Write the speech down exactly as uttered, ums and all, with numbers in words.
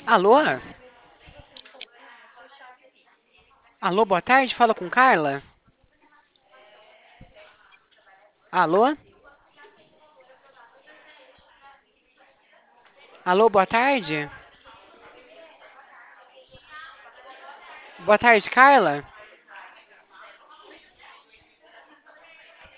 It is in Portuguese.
Alô? Alô, boa tarde, fala com Carla? Alô? Alô, boa tarde? Boa tarde, Carla?